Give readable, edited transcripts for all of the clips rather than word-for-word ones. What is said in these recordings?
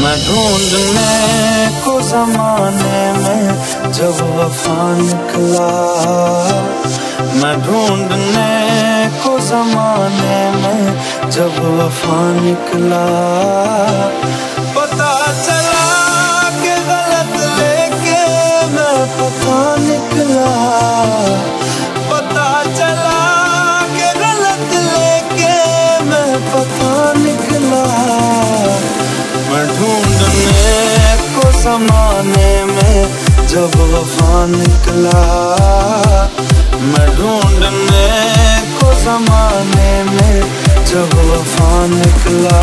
मैं ढूंढने को ज़माने में जब वफा निकला, मैं ढूंढने को ज़माने में जब वफा निकला। पता चला कि गलत लेके मैं पता निकला, पता चला कि गलत लेके मैं पता निकला। मैं ढूंढने को ज़माने में जब वफा निकला, मैं ढूंढने को ज़माने में जब वफा निकला।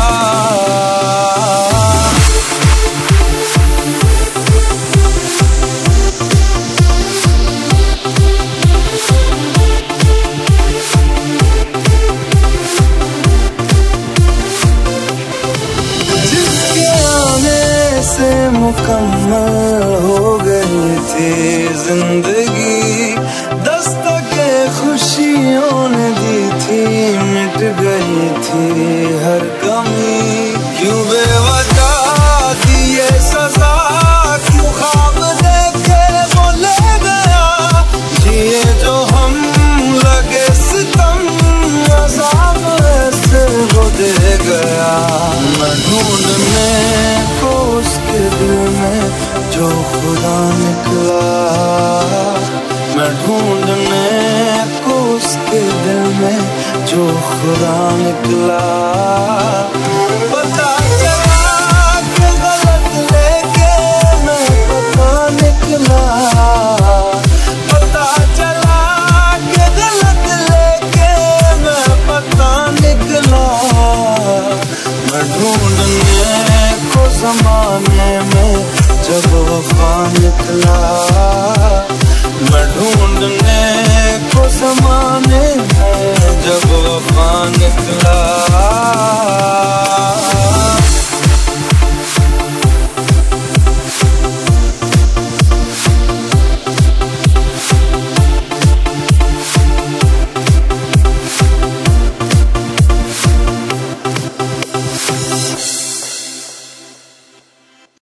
मुकम्मल हो गई थी जिंदगी, दस्तके खुशियों ने दी थी, मिट गई थी हर कमी। क्यों बेवजह दी ये सजा, क्यों ख्वाब देखे वो ले गया, जिए जो हम लगे सितम, अज़ाब ऐसे वो दे गया। मैं ढूंढने को उसके दिल में जो खुदा निकला, मैं ढूंढने को उसके दिल में जो खुदा निकला। पता चला कि गलत लेके मैं पता निकला, पता चला कि गलत लेके मैं पता निकला। मैं ढूंढने को ज़माने में जब वफा निकला।